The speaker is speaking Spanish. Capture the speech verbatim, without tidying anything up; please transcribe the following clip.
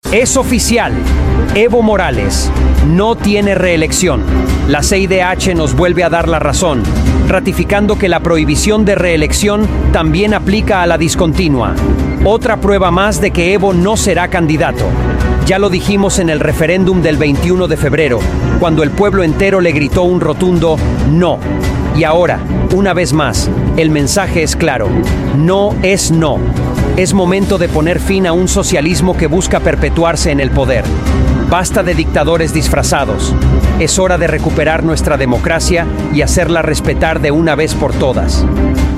Es oficial. Evo Morales no tiene reelección. La C I D H nos vuelve a dar la razón, ratificando que la prohibición de reelección también aplica a la discontinua. Otra prueba más de que Evo no será candidato. Ya lo dijimos en el referéndum del veintiuno de febrero, cuando el pueblo entero le gritó un rotundo no. Y ahora, una vez más, el mensaje es claro. No es no. Es momento de poner fin a un socialismo que busca perpetuarse en el poder. Basta de dictadores disfrazados. Es hora de recuperar nuestra democracia y hacerla respetar de una vez por todas.